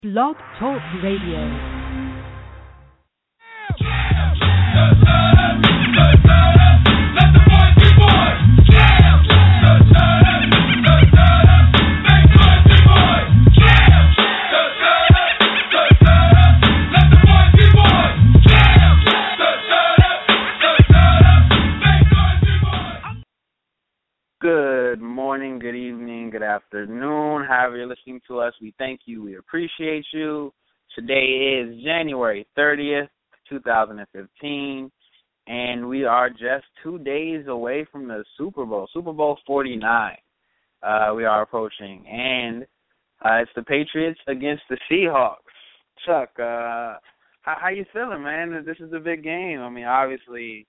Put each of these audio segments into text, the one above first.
Blog Talk Radio. Good morning, good evening, good afternoon. However you're listening to us, we thank you. We appreciate you. Today is January 30th, 2015, and we are just 2 days away from the Super Bowl, Super Bowl 49. We are approaching, and it's the Patriots against the Seahawks. Chuck, how you feeling, man? This is a big game. I mean, obviously,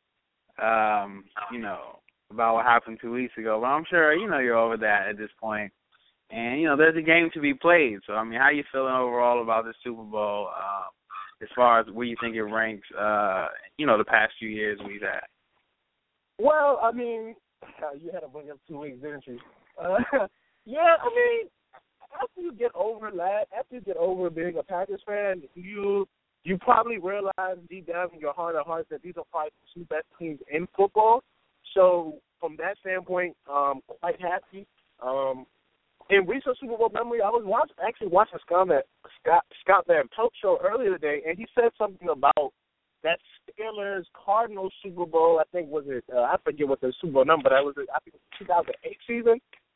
about what happened 2 weeks ago. But I'm sure, you're over that at this point. And, there's a game to be played. So, I mean, how you feeling overall about this Super Bowl as far as where you think it ranks, the past few years we've had? Well, I mean, you had to bring up 2 weeks, didn't you? Yeah, I mean, after you get over being a Packers fan, you probably realize deep down in your heart of hearts that these are probably the two best teams in football. So from that standpoint, quite happy. In recent Super Bowl memory, I was watching Scott Van Pelt show earlier today, and he said something about that Steelers-Cardinals Super Bowl. I think I forget what the Super Bowl number, but that was I think 2008 season.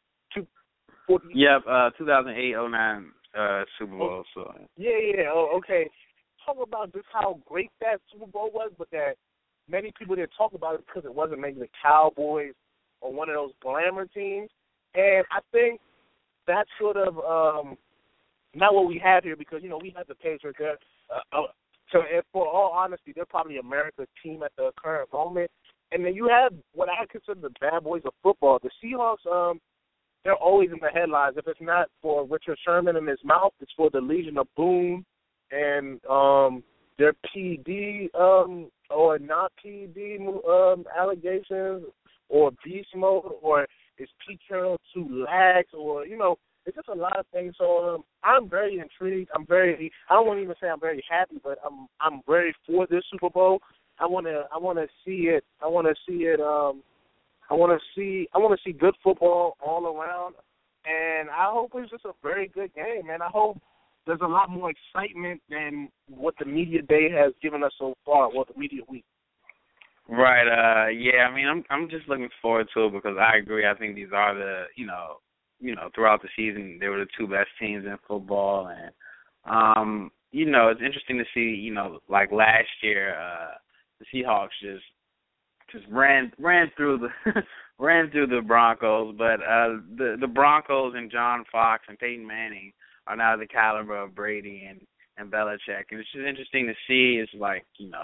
2008-09 Super Bowl. So Yeah. Oh, okay. Talk about just how great that Super Bowl was, but that many people didn't talk about it because it wasn't maybe the Cowboys or one of those glamour teams. And I think that's sort of not what we have here because, we have the Patriots there. So for all honesty, they're probably America's team at the current moment. And then you have what I consider the bad boys of football. The Seahawks, they're always in the headlines. If it's not for Richard Sherman and his mouth, it's for the Legion of Boom and their PD or not PD allegations or beast mode or is Pete Carroll too lax or, it's just a lot of things. So I'm very intrigued. I don't want to even say I'm very happy, but I'm very for this Super Bowl. I want to see it. I want to see good football all around, and I hope it's just a very good game, man. I hope there's a lot more excitement than what the media day has given us so far, the media week. Right. Yeah. I mean, I'm just looking forward to it because I agree. I think these are the, throughout the season they were the two best teams in football, and it's interesting to see, like last year, the Seahawks just ran through the Broncos, but the Broncos and John Fox and Peyton Manning are now the caliber of Brady and Belichick. And it's just interesting to see. It's like,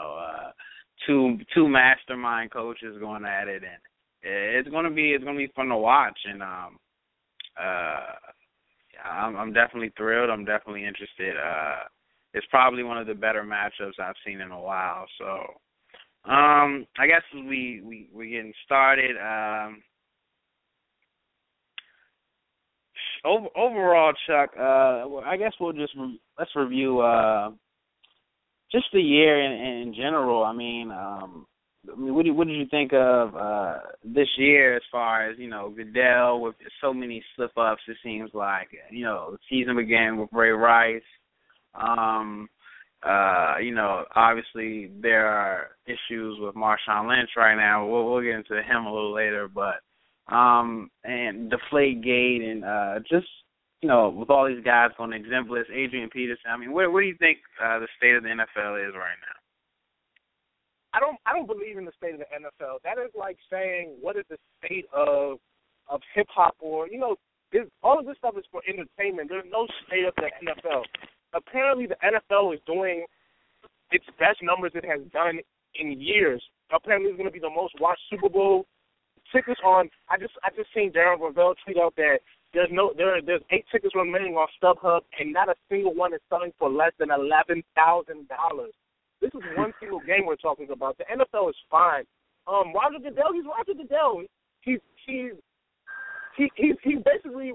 two mastermind coaches going at it, and it's gonna be fun to watch. And I'm definitely thrilled. I'm definitely interested. It's probably one of the better matchups I've seen in a while. So I guess we're getting started. Overall, Chuck, I guess let's review just the year in general. I mean, what did you think of this year as far as Goodell with so many slip-ups? It seems like the season began with Ray Rice. Obviously there are issues with Marshawn Lynch right now. We'll get into him a little later, but. And Deflategate and just, with all these guys going exemplars, Adrian Peterson. I mean, where do you think the state of the NFL is right now? I don't believe in the state of the NFL. That is like saying what is the state of hip hop or all of this stuff is for entertainment. There's no state of the NFL. Apparently, the NFL is doing its best numbers it has done in years. Apparently, it's going to be the most watched Super Bowl. Tickets on. I just seen Darren Rovell tweet out that there's 8 tickets remaining on StubHub and not a single one is selling for less than $11,000. This is one single game we're talking about. The NFL is fine. Roger Goodell, he's Roger Goodell. He's basically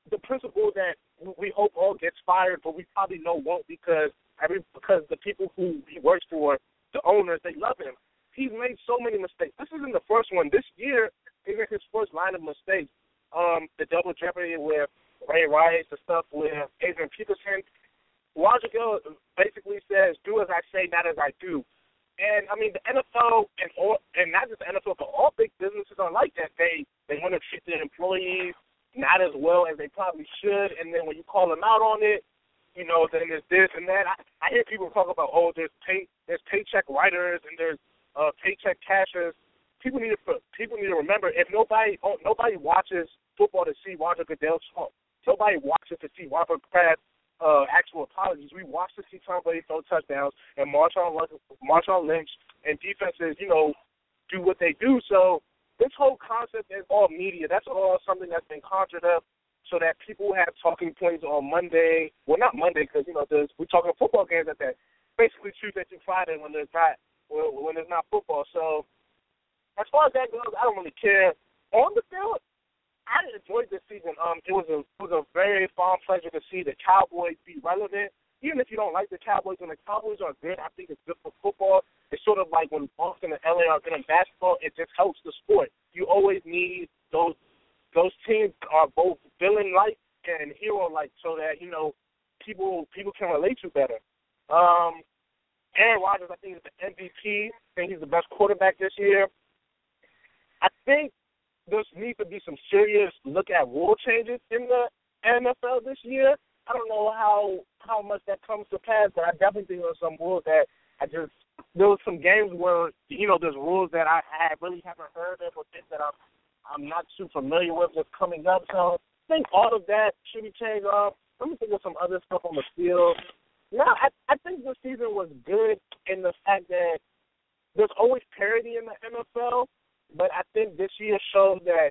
the principal that we hope all gets fired, but we probably know won't because the people who he works for, the owners, they love him. He's made so many mistakes. This isn't the first one. This year isn't his first line of mistakes. The double jeopardy with Ray Rice, the stuff with Adrian Peterson. Roger Goodell basically says, "Do as I say, not as I do." And I mean, the NFL and not just the NFL, but all big businesses are like that. They want to treat their employees not as well as they probably should, and then when you call them out on it, you know, then there's this and that. I hear people talk about, there's paycheck writers and there's paycheck cashers. People need to remember, if nobody watches football to see Roger Goodell talk. Nobody watches to see Robert Kraft's actual apologies. We watch to see Tom Brady throw touchdowns and Marshawn Lynch and defenses, you know, do what they do. So this whole concept is all media. That's all something that's been conjured up so that people have talking points on Monday. Well, not Monday because, you know, we're talking football games at that. Basically Tuesday through Friday when there's not football. So as far as that goes, I don't really care. On the field, I enjoyed this season. It was a very fond pleasure to see the Cowboys be relevant. Even if you don't like the Cowboys, when the Cowboys are good, I think it's good for football. It's sort of like when Boston and LA are good in basketball. It just helps the sport. You always need those teams are both villain-like and hero-like, so that, you know, people can relate to better. Aaron Rodgers, I think, is the MVP. I think he's the best quarterback this year. I think there needs to be some serious look at rule changes in the NFL this year. I don't know how much that comes to pass, but I definitely think there's some rules that there was some games where, you know, there's rules that I really haven't heard of or things that I'm not too familiar with that's coming up. So I think all of that should be changed up. Let me think of some other stuff on the field. No, I think this season was good in the fact that there's always parity in the NFL, but I think this year shows that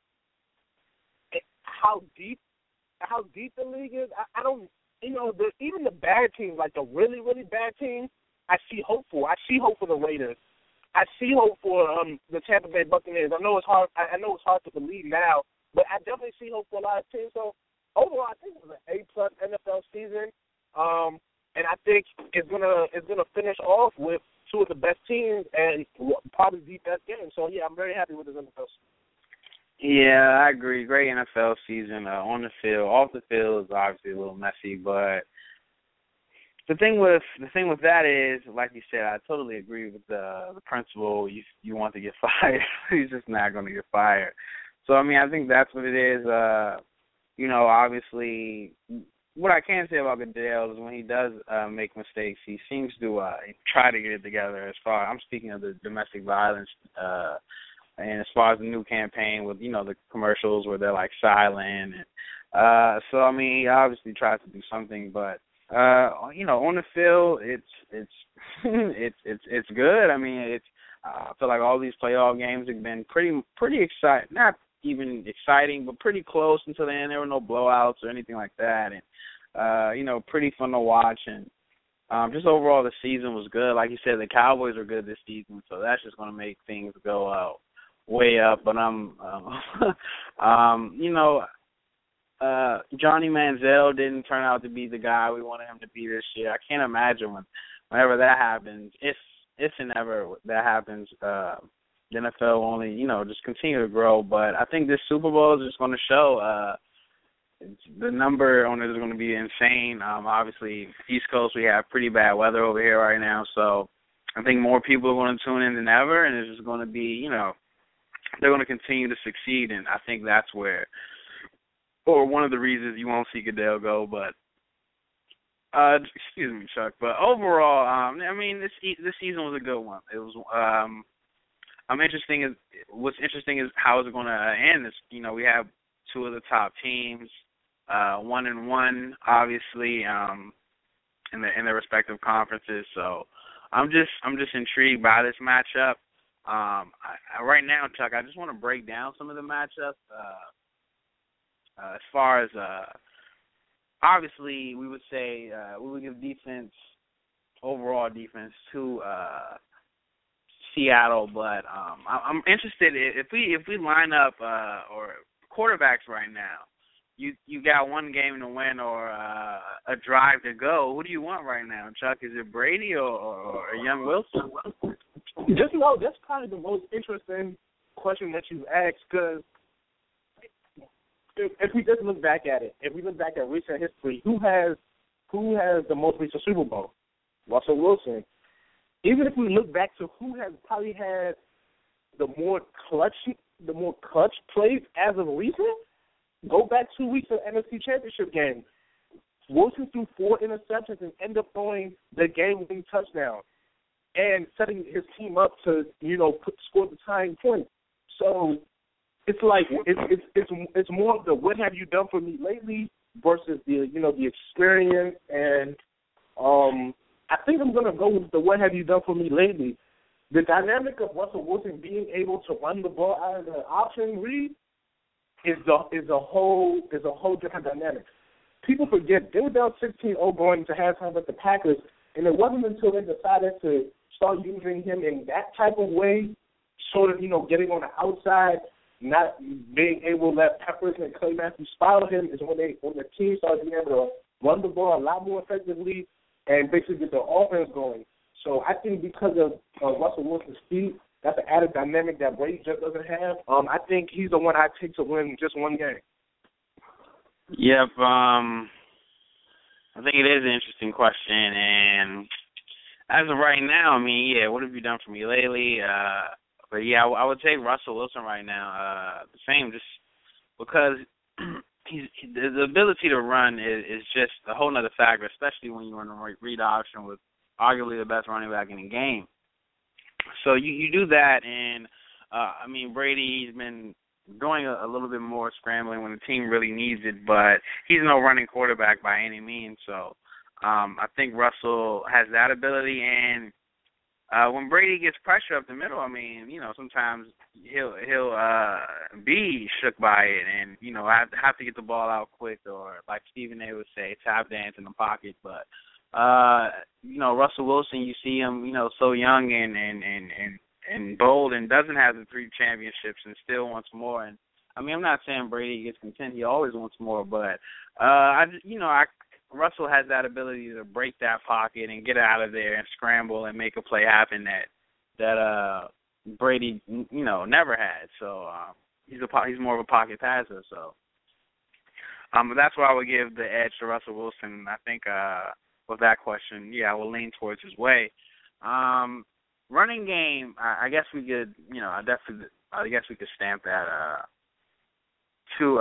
how deep the league is. I don't, you know, even the bad teams, like the really, really bad teams, I see hope for. I see hope for the Raiders. I see hope for the Tampa Bay Buccaneers. I know it's hard to believe now, but I definitely see hope for a lot of teams. So overall, I think it was an A+ NFL season, and I think it's gonna finish off with two of the best teams and probably the best game. So yeah, I'm very happy with this NFL season. Yeah, I agree. Great NFL season on the field. Off the field is obviously a little messy, but the thing with that is, like you said, I totally agree with the principle. You want to get fired, he's just not going to get fired. So I mean, I think that's what it is. You know, obviously, what I can say about Goodell is when he does make mistakes, he seems to try to get it together. I'm speaking of the domestic violence. And as far as the new campaign with, you know, the commercials where they're like silent, and so I mean, he obviously tries to do something, but you know, on the field, it's it's good. I mean, I feel like all these playoff games have been pretty exciting. Not even exciting, but pretty close until the end. There were no blowouts or anything like that, and you know, pretty fun to watch. And just overall, the season was good. Like you said, the Cowboys are good this season, so that's just going to make things go out. Way up, but you know, Johnny Manziel didn't turn out to be the guy we wanted him to be this year. I can't imagine whenever that happens, if and ever that happens, the NFL will only, you know, just continue to grow. But I think this Super Bowl is just going to show the number on it is going to be insane. Obviously, East Coast, we have pretty bad weather over here right now, so I think more people are going to tune in than ever, and it's just going to be, you know, they're going to continue to succeed, and I think that's where, or one of the reasons you won't see Goodell go. But, excuse me, Chuck. But overall, I mean, this season was a good one. It was. What's interesting is how is it going to end? This, you know, we have two of the top teams, 1-1, obviously, in their respective conferences. So, I'm just intrigued by this matchup. Right now, Chuck, I just want to break down some of the matchups. As far as obviously, we would say we would give overall defense to Seattle, but I'm interested if we line up or quarterbacks right now. you got one game to win or a drive to go. Who do you want right now, Chuck? Is it Brady or young Wilson? Just know that's probably the most interesting question that you asked, because if we just look back at it, if we look back at recent history, who has the most recent Super Bowl? Russell Wilson. Even if we look back to who has probably had the more clutch plays as of recent, go back 2 weeks of NFC Championship game. Wilson threw 4 interceptions and ended up throwing the game-winning touchdown and setting his team up to, score the tying point. So it's like it's more of the what have you done for me lately versus the experience, and I think I'm gonna go with the what have you done for me lately. The dynamic of Russell Wilson being able to run the ball out of the option read is a whole different dynamic. People forget they were down 16-0 going to halftime with the Packers, and it wasn't until they decided to start using him in that type of way, sort of getting on the outside, not being able to let Peppers and Clay Matthews spy him, is when the team started being able to run the ball a lot more effectively and basically get the offense going. So I think because of Russell Wilson's speed, that's an added dynamic that Brady just doesn't have. I think he's the one I take to win just one game. Yep. I think it is an interesting question, and as of right now, I mean, yeah, what have you done for me lately? But yeah, I would take Russell Wilson right now. The same, just because the ability to run is just a whole other factor, especially when you're in a read option with arguably the best running back in the game. So you do that, and I mean, Brady's been doing a little bit more scrambling when the team really needs it, but he's no running quarterback by any means. So I think Russell has that ability, and when Brady gets pressure up the middle, I mean, sometimes he'll be shook by it, and have to get the ball out quick, or like Stephen A. would say, tap dance in the pocket. But Russell Wilson, you see him, so young and bold, and doesn't have the 3 championships, and still wants more. And I mean, I'm not saying Brady gets content; he always wants more. But Russell has that ability to break that pocket and get out of there and scramble and make a play happen that Brady, never had. So he's more of a pocket passer. So, but that's why I would give the edge to Russell Wilson. I think with that question, I will lean towards his way. Running game, I guess we could, I guess we could stamp that to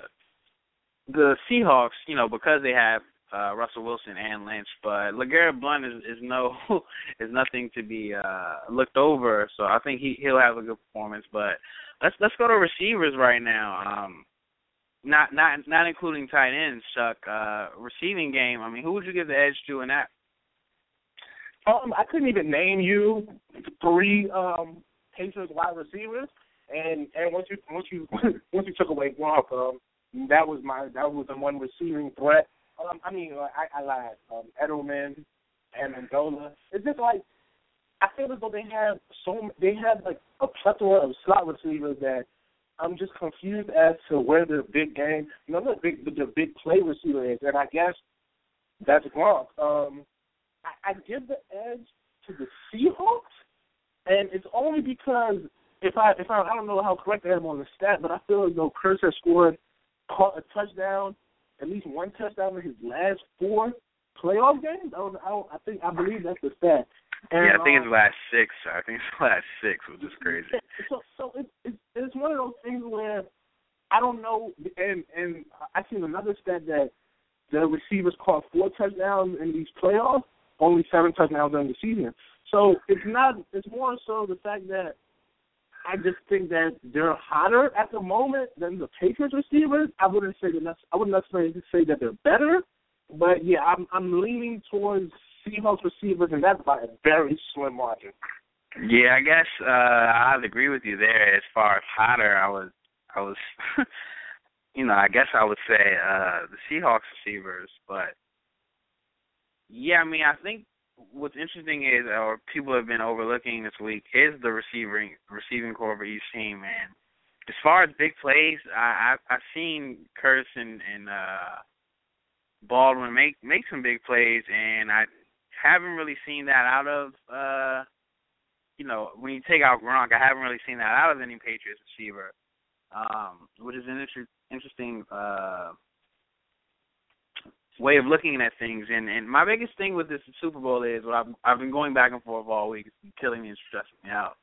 the Seahawks, because they have Russell Wilson and Lynch, but LeGarrette Blount is nothing to be looked over. So I think he'll have a good performance. But let's go to receivers right now. Not including tight ends, Chuck. Receiving game. I mean, who would you give the edge to in that? I couldn't even name you 3 Patriots wide receivers, and once you took away Gronk, that was the one receiving threat. I lied. Edelman and Amendola. It's just like I feel as though they have like a plethora of slot receivers that I'm just confused as to where the big game, the big play receiver is, and I guess that's Gronk. I give the edge to the Seahawks, and it's only because if I don't know how correct I am on the stat, but I feel as though Kurtz has scored a touchdown, at least one touchdown in his last 4 playoff games. I believe that's the stat. And, I think it's last 6. I think it's last 6, which is crazy. So it's one of those things where I don't know, and I seen another stat that the receivers caught 4 touchdowns in these playoffs, only 7 touchdowns during the season. So it's more so the fact that I just think that they're hotter at the moment than the Patriots receivers. I wouldn't necessarily say that they're better, but I'm leaning towards Seahawks receivers, and that's by a very slim margin. Yeah, I guess I'd agree with you there. As far as hotter, I was I guess I would say the Seahawks receivers, but yeah, I mean, I think what's interesting is, or people have been overlooking this week, is the receiving core of each team. And as far as big plays, I've seen Curtis and Baldwin make some big plays, and I haven't really seen that out of when you take out Gronk, I haven't really seen that out of any Patriots receiver, which is an interesting way of looking at things. And my biggest thing with this Super Bowl is what I've been going back and forth all week. It's been killing me and stressing me out.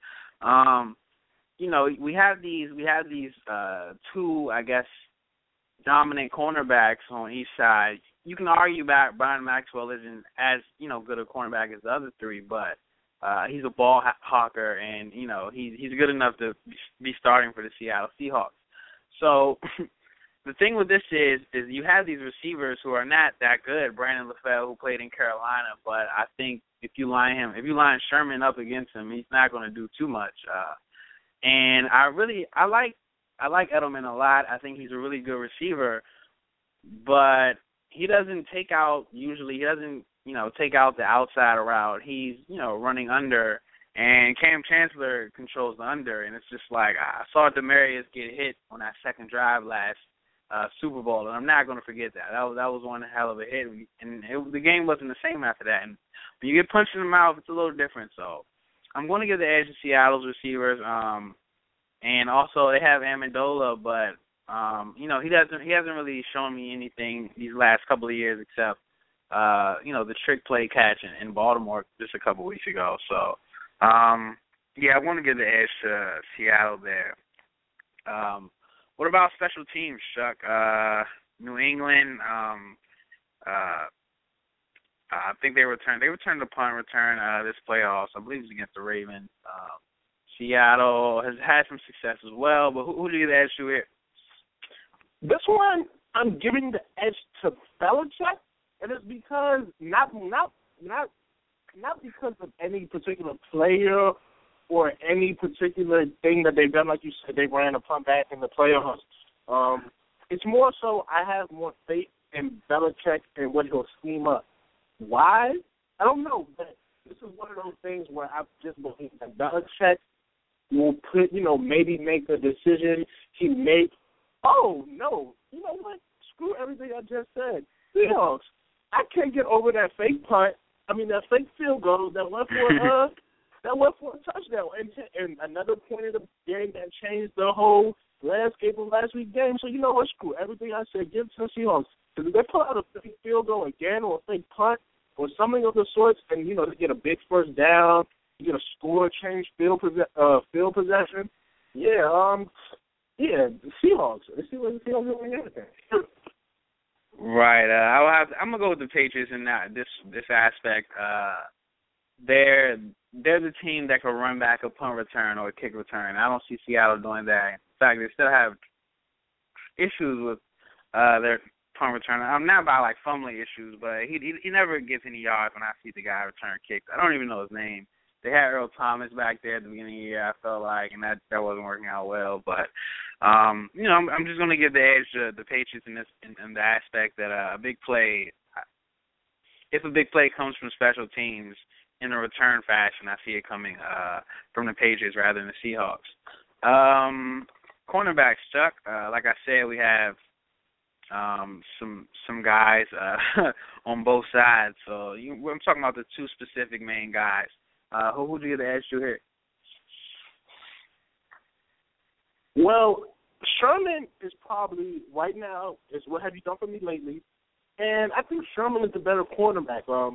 We have these two, I guess, dominant cornerbacks on each side. You can argue that Brian Maxwell isn't as good a cornerback as the other three, but he's a ball hawker, and he's good enough to be starting for the Seattle Seahawks. So the thing with this is you have these receivers who are not that good. Brandon LaFell, who played in Carolina, but I think if you line Sherman up against him, he's not going to do too much. And I like Edelman a lot. I think he's a really good receiver, but he doesn't take out usually. He doesn't take out the outside route. He's running under, and Cam Chancellor controls the under, and it's just like I saw Demaryius get hit on that second drive last Super Bowl, and I'm not going to forget that. That was one hell of a hit, and the game wasn't the same after that. And when you get punched in the mouth, it's a little different. So I'm going to give the edge to Seattle's receivers. And also they have Amendola, but he hasn't really shown me anything these last couple of years except the trick play catch in Baltimore just a couple weeks ago. So I want to give the edge to Seattle there. What about special teams, Chuck? New England, I think they returned the punt return this playoffs. I believe it's against the Ravens. Seattle has had some success as well, but who do you give the edge to here? This one, I'm giving the edge to Belichick, and it's because not because of any particular player or any particular thing that they've done. Like you said, they ran a punt back in the playoffs. It's more so I have more faith in Belichick and what he'll scheme up. Why? I don't know, but this is one of those things where I just believe that Belichick will maybe make a decision he made. Oh, no, you know what? Screw everything I just said. Seahawks, I can't get over that fake punt. That fake field goal that went for a touchdown. And another point of the game that changed the whole landscape of last week's game. So you know what? Screw everything I said. Give it to the Seahawks. Because if they pull out a fake field goal again or a fake punt or something of the sorts, and, they get a big first down, you get a score, change field possession. The Seahawks. The Seahawks doing everything. Right. I'm gonna go with the Patriots in this aspect. They're the team that can run back a punt return or a kick return. I don't see Seattle doing that. In fact, they still have issues with their punt return. I'm not about like fumbling issues, but he never gets any yards when I see the guy return kicks. I don't even know his name. They had Earl Thomas back there at the beginning of the year, I felt like, and that wasn't working out well. But I'm just going to give the edge to the Patriots in the aspect that a big play, if a big play comes from special teams in a return fashion, I see it coming from the Patriots rather than the Seahawks. Cornerbacks, Chuck. Like I said, we have some guys on both sides. So I'm talking about the two specific main guys. Who do you give the edge to here? Well, Sherman is probably, right now, is what have you done for me lately. And I think Sherman is the better cornerback. Let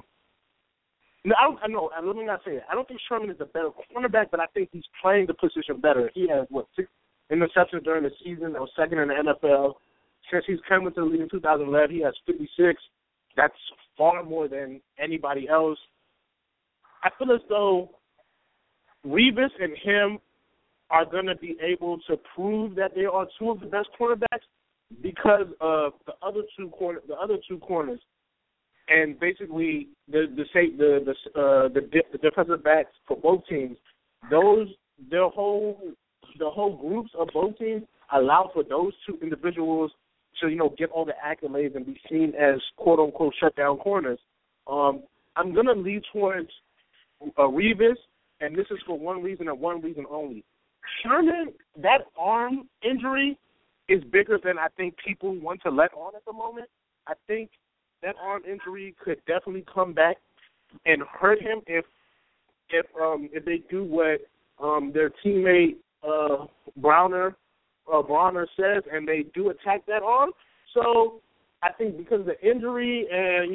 me not say it. I don't think Sherman is the better cornerback, but I think he's playing the position better. He has, 6 interceptions during the season. That was second in the NFL. Since he's come into the league in 2011, he has 56. That's far more than anybody else. I feel as though Revis and him are going to be able to prove that they are two of the best cornerbacks because of the other two corners, and basically the defensive backs for both teams. The whole groups of both teams allow for those two individuals to get all the accolades and be seen as quote unquote shutdown corners. I'm going to lean towards Revis, and this is for one reason and one reason only. Sherman, that arm injury is bigger than I think people want to let on at the moment. I think that arm injury could definitely come back and hurt him if they do what their teammate Browner says, and they do attack that arm. So I think because of the injury and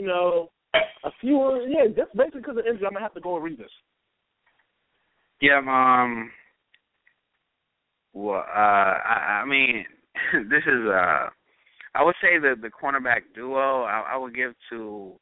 just basically because of the injury, I'm gonna have to go and read this. Yeah, well, I mean, this is I would say that the cornerback duo I would give to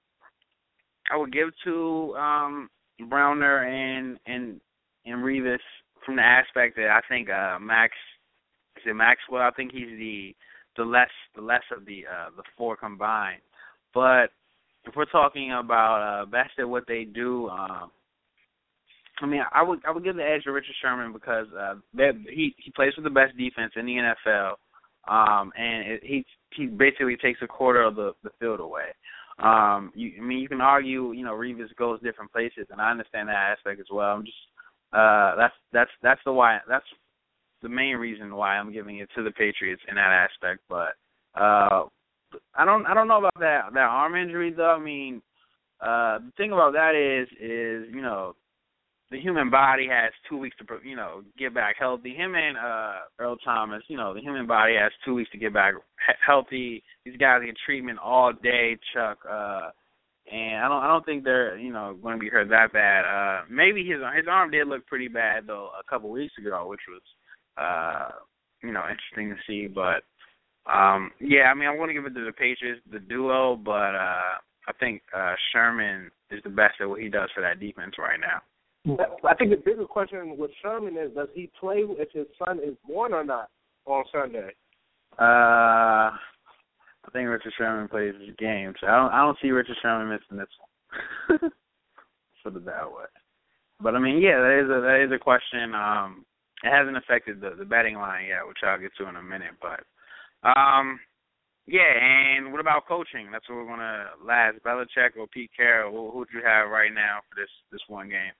Browner and Revis from the aspect that I think Maxwell. I think he's the less of the four combined. But if we're talking about best at what they do, I mean, I would give the edge to Richard Sherman because he plays with the best defense in the NFL, and he basically takes a quarter of the field away. You can argue, Revis goes different places, and I understand that aspect as well. I'm just that's the main reason why I'm giving it to the Patriots in that aspect. But I don't know about that arm injury though. I mean, the thing about that is the human body has 2 weeks to get back healthy. Him and Earl Thomas, the human body has 2 weeks to get back healthy. These guys get treatment all day, Chuck. And I don't think they're going to be hurt that bad. Maybe his arm did look pretty bad though a couple weeks ago, which was interesting to see. But yeah, I mean, I'm going to give it to the Patriots, the duo, but I think Sherman is the best at what he does for that defense right now. I think the bigger question with Sherman is, does he play if his son is born or not on Sunday? I think Richard Sherman plays his game, so I don't see Richard Sherman missing this one. Put it that way. But I mean, yeah, that is a question. It hasn't affected the betting line yet, which I'll get to in a minute. But yeah, and what about coaching? That's what we're gonna last. Belichick or Pete Carroll? Who do you have right now for this one game?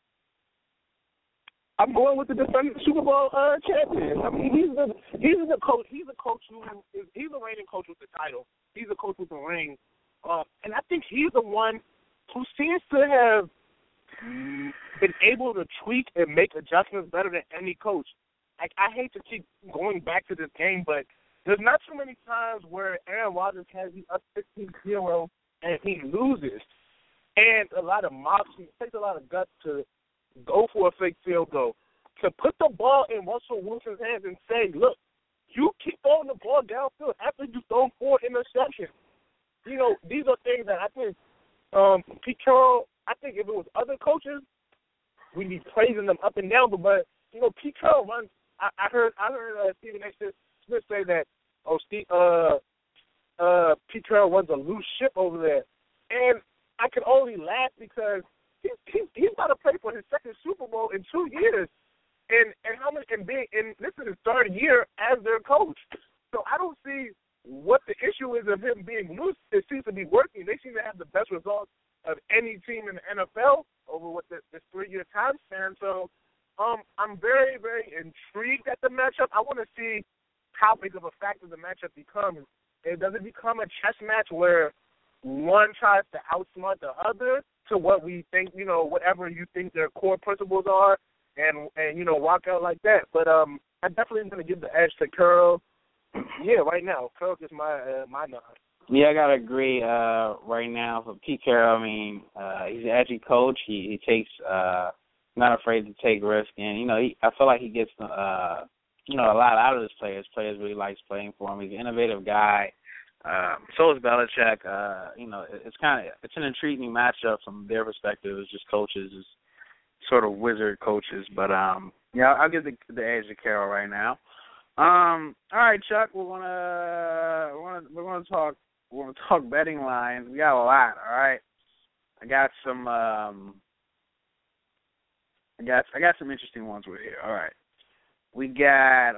I'm going with the defending Super Bowl champion. I mean, he's the coach. He's a coach he's a reigning coach with the title. He's a coach with the ring, and I think he's the one who seems to have been able to tweak and make adjustments better than any coach. Like, I hate to keep going back to this game, but there's not too many times where Aaron Rodgers has you up 16-0 and he loses, and a lot of mops. It takes a lot of guts to go for a fake field goal, to put the ball in Russell Wilson's hands and say, look, you keep throwing the ball downfield after you've thrown 4 interceptions. These are things that I think Pete Carroll, I think if it was other coaches, we'd be praising them up and down. But Pete Carroll runs, I heard Stephen A. Smith say that, Pete Carroll runs a loose ship over there. And I can only laugh because he's about to play for his second Super Bowl in 2 years, and this is his third year as their coach. So I don't see what the issue is of him being loose. It seems to be working. They seem to have the best results of any team in the NFL over this 3-year time span. So I'm very, very intrigued at the matchup. I want to see how big of a factor the matchup becomes. Does it become a chess match where one tries to outsmart the other to what we think, whatever you think their core principles are, and walk out like that? But I definitely am going to give the edge to Carroll. Yeah, right now, Carroll gets my nod. Yeah, I gotta agree. Right now for Pete Carroll, I mean, he's an edgy coach. He takes not afraid to take risks, and I feel like he gets a lot out of his players. Players really likes playing for him. He's an innovative guy. So is Belichick. It's an intriguing matchup from their perspective as just coaches, as sort of wizard coaches. But yeah, I'll give the edge to Carroll right now. All right, Chuck, we're gonna talk betting lines. We got a lot. All right, I got some interesting ones with here. All right, we got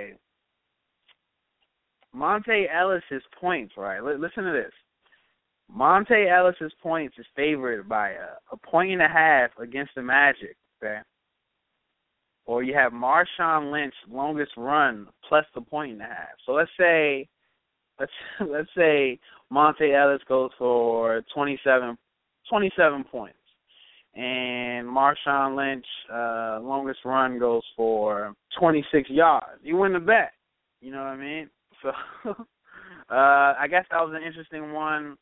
Monte Ellis's points, right? Listen to this. Monte Ellis's points is favored by a 1.5 against the Magic, okay? or you have Marshawn Lynch longest run plus the 1.5. So let's say Monte Ellis goes for 27 points, and Marshawn Lynch longest run goes for 26 yards. You win the bet. You know what I mean? So I guess that was an interesting one.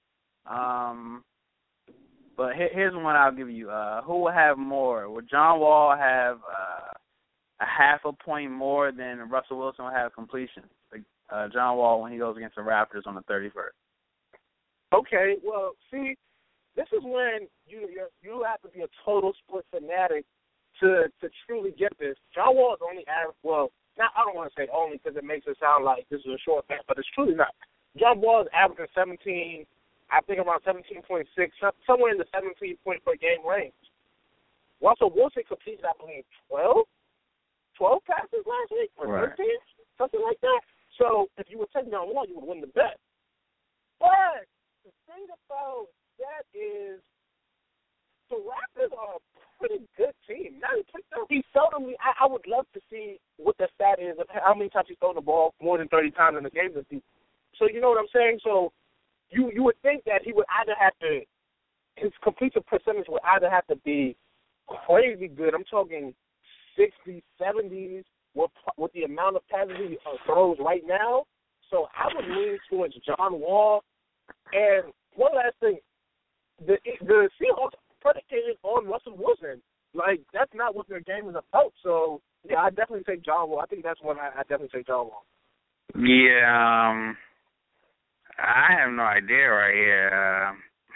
But here's one I'll give you. Who will have more? Would John Wall have a half a point more than Russell Wilson will have completion? John Wall when he goes against the Raptors on the 31st. Okay, well, see, this is when you have to be a total sports fanatic to truly get this. John Wall is only average. Well, I don't want to say only because it makes it sound like this is a short bet, but it's truly not. John Wall is averaging 17. I think around 17.6, somewhere in the 17 point per game range. Russell Wilson completed, I believe, 12 passes last week or 13, something like that. So if you were taking on one, you would win the bet. But the thing about that is the Raptors are a pretty good team. Now he seldomly. I would love to see what the stat is of how many times he's thrown the ball more than 30 times in the game this season. So you know what I'm saying? So you would think that he would either have to, his completion percentage would either have to be crazy good. I'm talking 60s, 70s with the amount of passes he throws right now. So I would lean towards John Wall. And one last thing, the Seahawks predicated on Russell Wilson. Like, that's not what their game is about. So, yeah, I definitely take John Wall. I think that's one I definitely take John Wall. Yeah, I have no idea right here.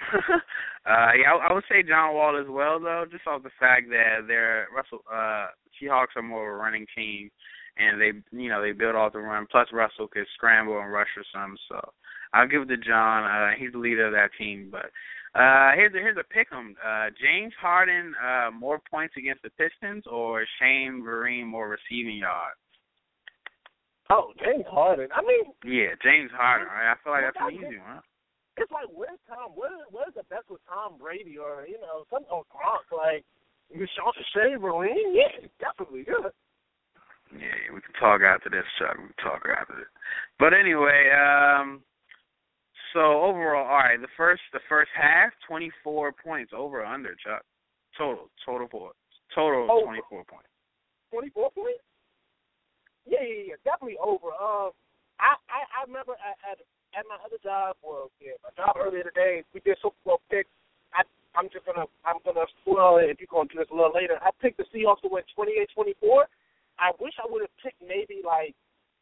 I would say John Wall as well, though, just off the fact that Seahawks are more of a running team, and they build off the run. Plus, Russell could scramble and rush or something. So I'll give it to John. He's the leader of that team. But here's a pick'em. James Harden more points against the Pistons, or Shane Vereen more receiving yards? Oh, James Harden. I mean, yeah, James Harden. Right? I feel like that's an easy one. It's like where's the best with Tom Brady or something on Gronk like Shane Vereen? Yeah, definitely good. Yeah, we can talk after this, Chuck. We can talk after this. But anyway, so overall, all right, the first half, 24 points over or under, Chuck. Total 24 points. 24 points? Yeah, definitely over. I remember at my other job, my job earlier today, we did Super Bowl picks. I'm gonna spoil it if you're gonna do this a little later. I picked the Seahawks to win 28-24. I wish I would have picked maybe like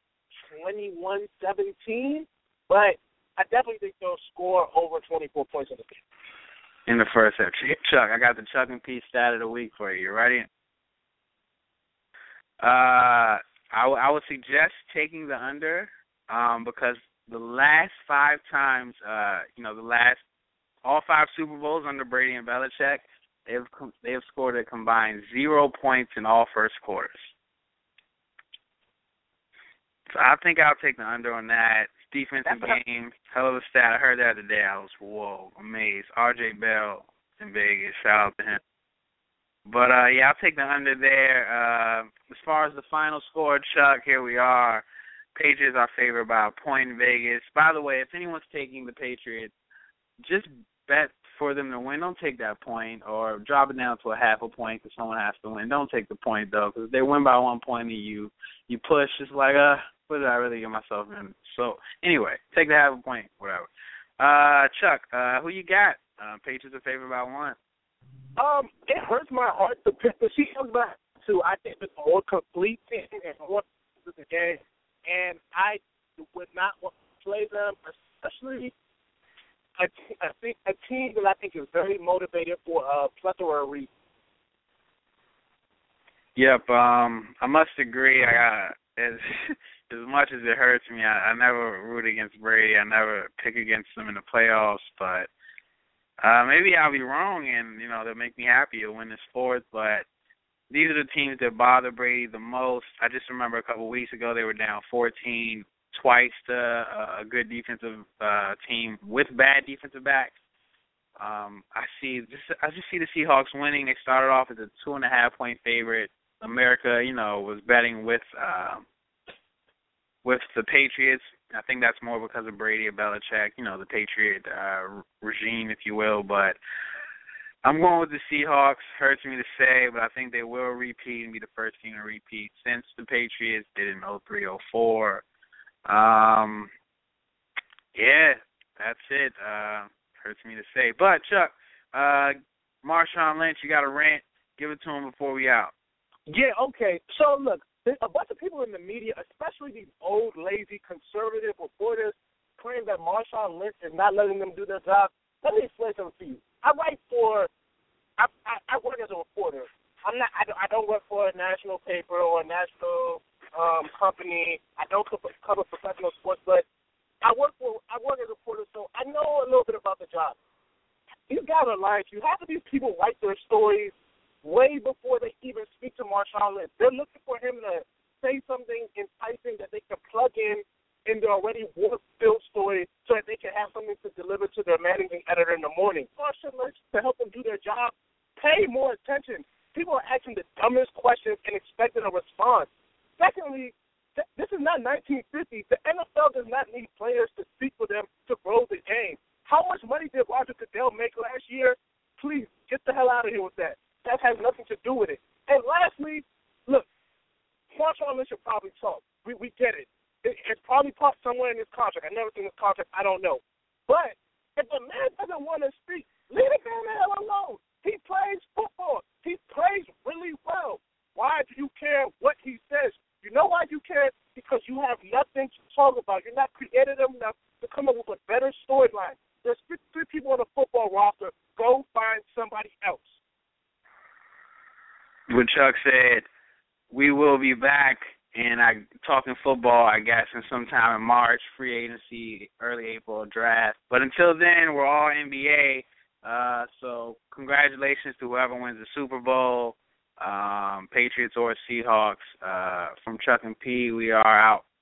21-17, but I definitely think they'll score over 24 points in the game. In the first half. Chuck, I got the Chuck and Pete stat of the week for you. You ready? I would suggest taking the under because the last 5 times, all 5 Super Bowls under Brady and Belichick, they've scored a combined 0 points in all first quarters. So I think I'll take the under on that. Defensive game, hell of a stat. I heard that today. I was, amazed. R.J. Bell in Vegas. Shout out to him. But, I'll take the under there. As far as the final score, Chuck, here we are. Patriots are favored by a point in Vegas. By the way, if anyone's taking the Patriots, just bet for them to win. Don't take that point or drop it down to a half a point because someone has to win. Don't take the point, though, because if they win by 1 point and you push, it's like, what did I really get myself in? So, anyway, take the half a point, whatever. Chuck, who you got? Patriots are favored by 1. It hurts my heart to pick the Seahawks back to. I think it's a more complete team and more to the game, and I would not want to play them, especially a team that I think is very motivated for a plethora of reasons. Yep, I must agree. As much as it hurts me, I never root against Brady. I never pick against them in the playoffs, but maybe I'll be wrong, and they'll make me happy to win the sport. But these are the teams that bother Brady the most. I just remember a couple of weeks ago they were down 14 twice to a good defensive team with bad defensive backs. I just see the Seahawks winning. They started off as a 2.5 point favorite America, was betting with the Patriots. I think that's more because of Brady or Belichick, the Patriot regime, if you will. But I'm going with the Seahawks. Hurts me to say, but I think they will repeat and be the first team to repeat since the Patriots did in 03-04. Yeah, that's it. Hurts me to say. But, Chuck, Marshawn Lynch, you got a rant. Give it to him before we out. Yeah, okay. So, look, there's a bunch of people in the media, especially these old, lazy, conservative reporters, claim that Marshawn Lynch is not letting them do their job. Let me explain something to you. I work as a reporter. I don't work for a national paper or a national company. I don't cover professional sports, but I work as a reporter, so I know a little bit about the job. These guys are lying. You have these people write their stories way before they even speak to Marshawn Lynch. They're looking for him to say something enticing that they can plug in their already war-filled story so that they can have something to deliver to their managing editor in the morning. Marshawn Lynch, to help them do their job, pay more attention. People are asking the dumbest questions and expecting a response. Secondly, this is not 1950. The NFL does not need players to speak for them to grow the game. How much money did Roger Goodell make last year? Please, get the hell out of here with that. That has nothing to do with it. And lastly, look, Marshawn Lynch should probably talk. We get it. It's probably parked somewhere in his contract. I've never seen his contract. I don't know. But if the man doesn't want to speak, leave the man the hell alone. He plays football. He plays really well. Why do you care what he says? You know why you care? Because you have nothing to talk about. You're not creative enough to come up with a better storyline. There's 53 people on the football roster. Go find somebody else. What Chuck said, we will be back and talking football, I guess, in sometime in March, free agency, early April draft. But until then, we're all NBA. So congratulations to whoever wins the Super Bowl, Patriots or Seahawks. From Chuck and P, we are out.